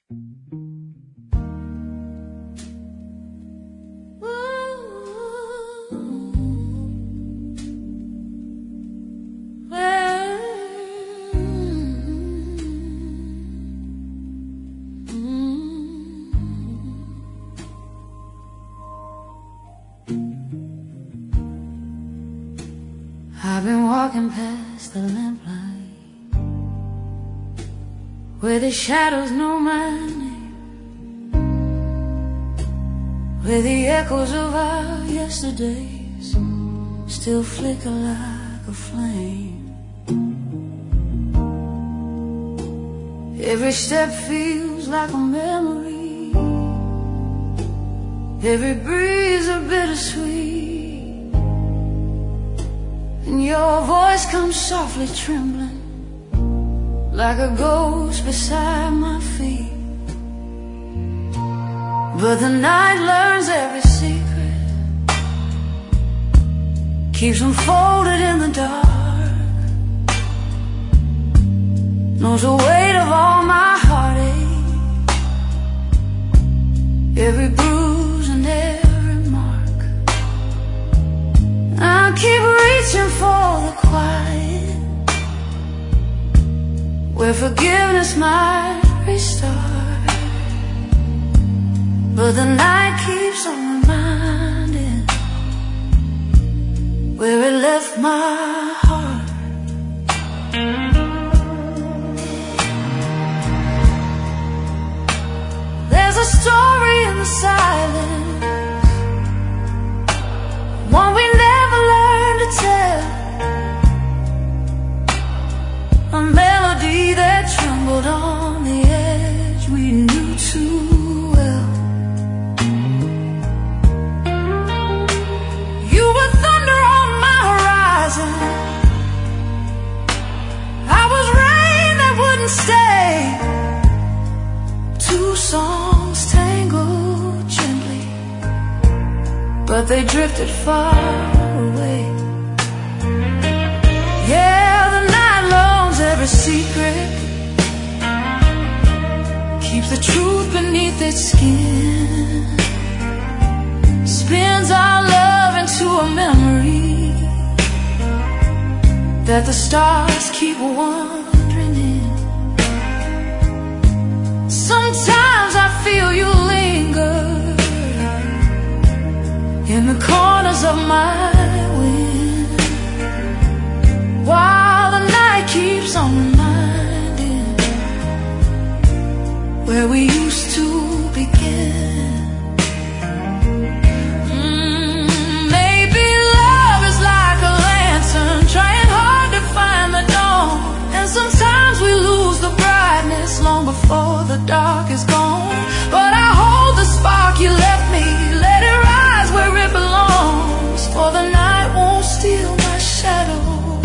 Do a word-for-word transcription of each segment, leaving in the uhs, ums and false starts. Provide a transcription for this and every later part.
I've been walking past the lamplight where the shadows know my name, where the echoes of our yesterdays still flicker like a flame. Every step feels like a memory, every breeze a bittersweet, and your voice comes softly trembling like a ghost beside my feet. But the night learns every secret, keeps them folded in the dark, knows the weight of all my heartache, every bruise and every mark. I'll keep reaching for the quiet, where forgiveness might restart. But the night keeps on reminding where it left my heart. There's a story in the silence, one we never learned to tell, a melody that trembled on the edge we knew too well. You were thunder on my horizon, I was rain that wouldn't stay. Two songs tangled gently, but they drifted far away. Yeah, the night longs every secret, keeps the truth beneath its skin, spins our love into a memory that the stars keep wandering in. Sometimes I feel you linger in the corners of my wind, while the night keeps on reminding where we used to begin. Mm, maybe love is like a lantern, trying hard to find the dawn, and sometimes we lose the brightness long before the dark is gone. But I hold the spark you left me, let it rise where it belongs, for the night won't steal my shadow,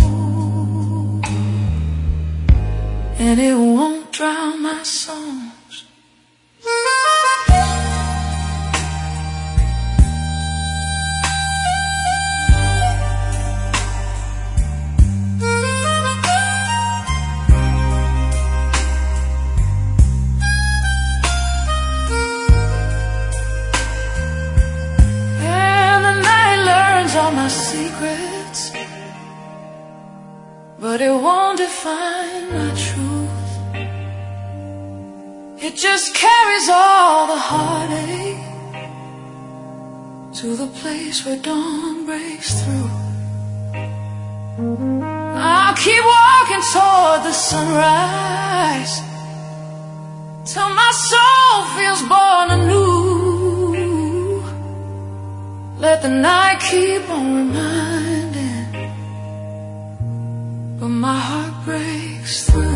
and it won't drown my songs. All my secrets, but it won't define my truth. It just carries all the heartache to the place where dawn breaks through. I'll keep walking toward the sunrise till my soul feels born anew. Let the night keep on reminding, but my heart breaks through.